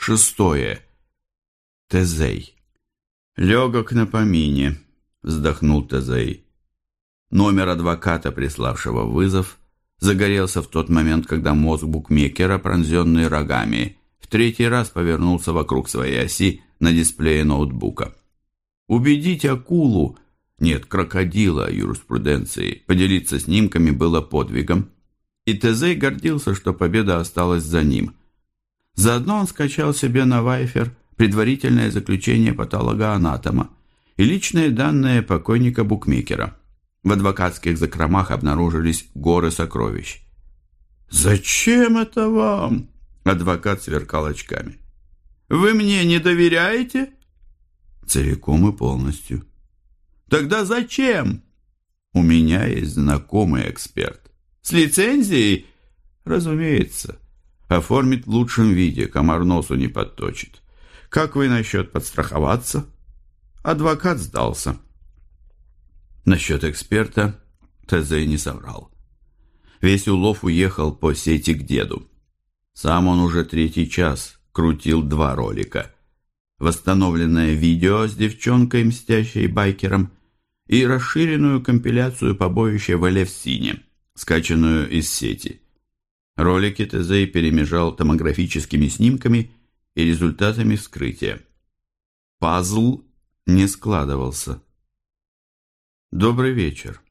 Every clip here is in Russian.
6. Тезей. «Легок на помине», — вздохнул Тезей. Номер адвоката, приславшего вызов, загорелся в тот момент, когда мозг букмекера, пронзенный рогами, в 3-й раз повернулся вокруг своей оси на дисплее ноутбука. Убедить акулу, нет, крокодила юриспруденции, поделиться снимками было подвигом, и Тезей гордился, что победа осталась за ним. Заодно он скачал себе на Вайфер предварительное заключение патологоанатома и личные данные покойника-букмекера. В адвокатских закромах обнаружились горы сокровищ. «Зачем это вам?» – адвокат сверкал очками. «Вы мне не доверяете?» «Целиком и полностью». «Тогда зачем?» «У меня есть знакомый эксперт». «С лицензией?» «Разумеется. Оформит в лучшем виде, комар носу не подточит. Как вы насчет подстраховаться?» Адвокат сдался. Насчет эксперта Тезей не соврал. Весь улов уехал по сети к деду. Сам он уже 3-й час крутил 2 ролика. Восстановленное видео с девчонкой, мстящей байкером, и расширенную компиляцию побоища в Элевсине, скачанную из сети. Ролики Тезей перемежал томографическими снимками и результатами вскрытия. Пазл не складывался. «Добрый вечер».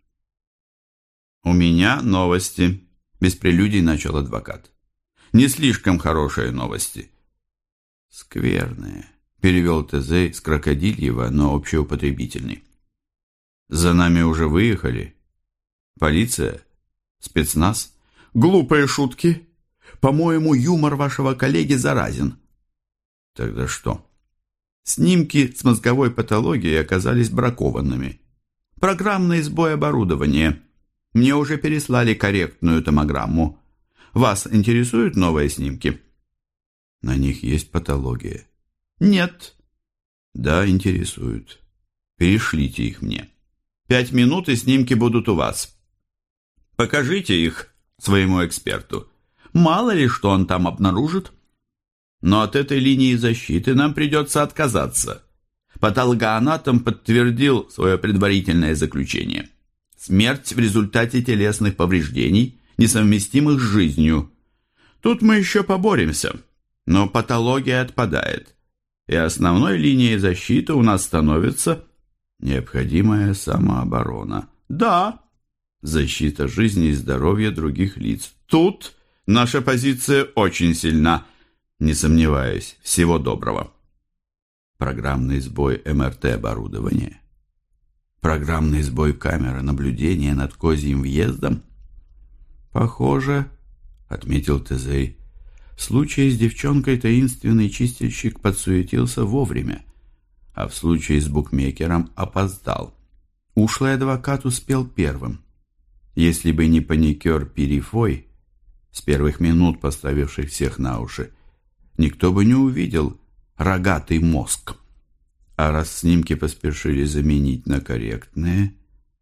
«У меня новости», – без прелюдий начал адвокат. «Не слишком хорошие новости». «Скверные», – перевел Тезей с крокодильева на общеупотребительный. «За нами уже выехали? Полиция? Спецназ?» «Глупые шутки. По-моему, юмор вашего коллеги заразен». «Тогда что?» «Снимки с мозговой патологией оказались бракованными. Программный сбой оборудования. Мне уже переслали корректную томограмму. Вас интересуют новые снимки?» «На них есть патология». «Нет». «Да, интересуют. Перешлите их мне. 5 минут, и снимки будут у вас. Покажите их своему эксперту. Мало ли, что он там обнаружит. Но от этой линии защиты нам придется отказаться. Патологоанатом подтвердил свое предварительное заключение. Смерть в результате телесных повреждений, несовместимых с жизнью. Тут мы еще поборемся, но патология отпадает. И основной линией защиты у нас становится необходимая самооборона. Да, защита жизни и здоровья других лиц. Тут наша позиция очень сильна. Не сомневаюсь. Всего доброго. Программный сбой МРТ-оборудования. Программный сбой камеры наблюдения над козьим въездом. Похоже, отметил Тезей, в случае с девчонкой таинственный чистильщик подсуетился вовремя, а в случае с букмекером опоздал. Ушлый адвокат успел первым. Если бы не паникер Перифой, с первых минут поставивший всех на уши, никто бы не увидел рогатый мозг. А раз снимки поспешили заменить на корректные,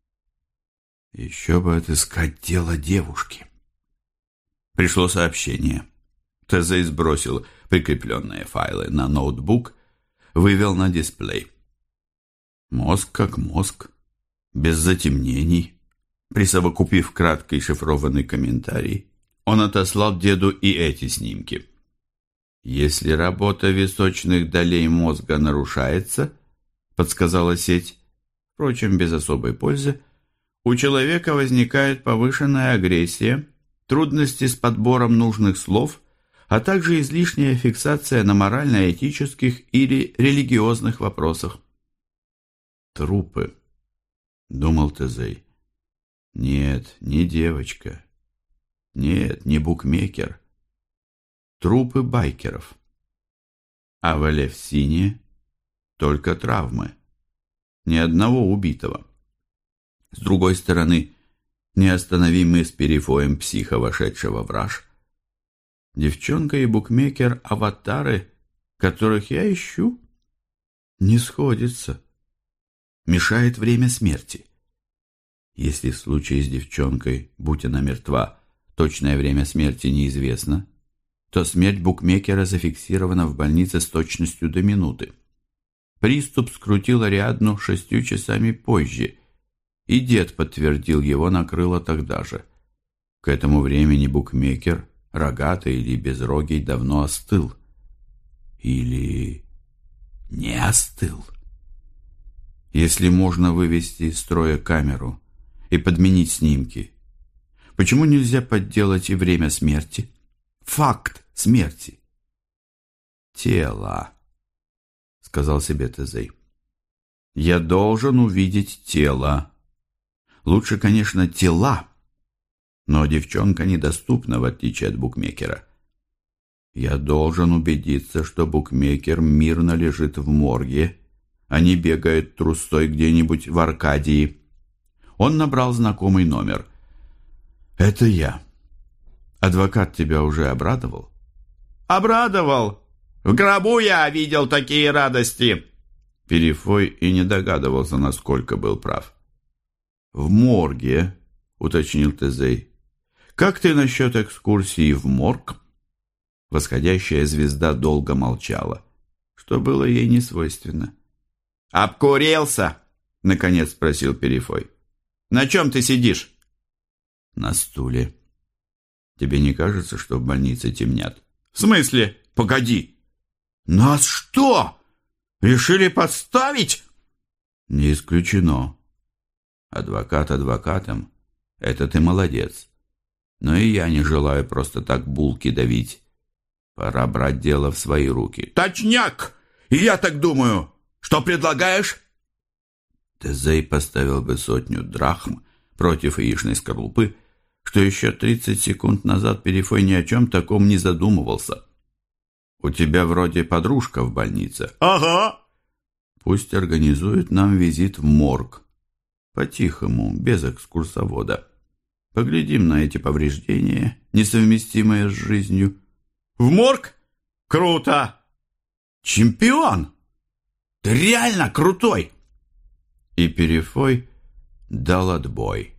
еще бы отыскать тело девушки. Пришло сообщение. Тезей сбросил прикрепленные файлы на ноутбук, вывел на дисплей. Мозг как мозг, без затемнений. Присовокупив краткий шифрованный комментарий, он отослал деду и эти снимки. «Если работа височных долей мозга нарушается, — подсказала сеть, впрочем, без особой пользы, — у человека возникает повышенная агрессия, трудности с подбором нужных слов, а также излишняя фиксация на морально-этических или религиозных вопросах». «Трупы», — думал Тезей. «Нет, не девочка. Нет, не букмекер. Трупы байкеров. А в Элевсине только травмы. Ни одного убитого. С другой стороны, неостановимый с перифоем психа, вошедшего в раж. Девчонка и букмекер — аватары, которых я ищу. Не сходится. Мешает время смерти. Если в случае с девчонкой, будь она мертва, точное время смерти неизвестно, то смерть букмекера зафиксирована в больнице с точностью до минуты. Приступ скрутил Ариадну 6 часами позже, и дед подтвердил, его накрыло тогда же. К этому времени букмекер, рогатый или безрогий, давно остыл. Или не остыл. Если можно вывести из строя камеру и подменить снимки, почему нельзя подделать и время смерти? Факт смерти. «Тело», — сказал себе Тезей. «Я должен увидеть тело. Лучше, конечно, тела, но девчонка недоступна, в отличие от букмекера. Я должен убедиться, что букмекер мирно лежит в морге, а не бегает трустой где-нибудь в Аркадии». Он набрал знакомый номер. «Это я. Адвокат тебя уже обрадовал?» «Обрадовал! В гробу я видел такие радости!» Перифой и не догадывался, насколько был прав. «В морге», — уточнил Тезей. «Как ты насчет экскурсии в морг?» Восходящая звезда долго молчала, что было ей не свойственно. «Обкурился?» — наконец спросил Перифой. «На чем ты сидишь?» «На стуле. Тебе не кажется, что в больнице темнят?» «В смысле? Погоди! Нас что, решили подставить?» «Не исключено. Адвокат адвокатом. Это ты молодец. Но и я не желаю просто так булки давить. Пора брать дело в свои руки». «Точняк! И я так думаю. Что предлагаешь?» Тезей поставил бы 100 драхм против яичной скорлупы, что еще 30 секунд назад Перифой ни о чем таком не задумывался. «У тебя вроде подружка в больнице». «Ага». «Пусть организует нам визит в морг. По-тихому, без экскурсовода. Поглядим на эти повреждения, несовместимые с жизнью». «В морг? Круто! Чемпион! Ты реально крутой!» И Перифой дал отбой.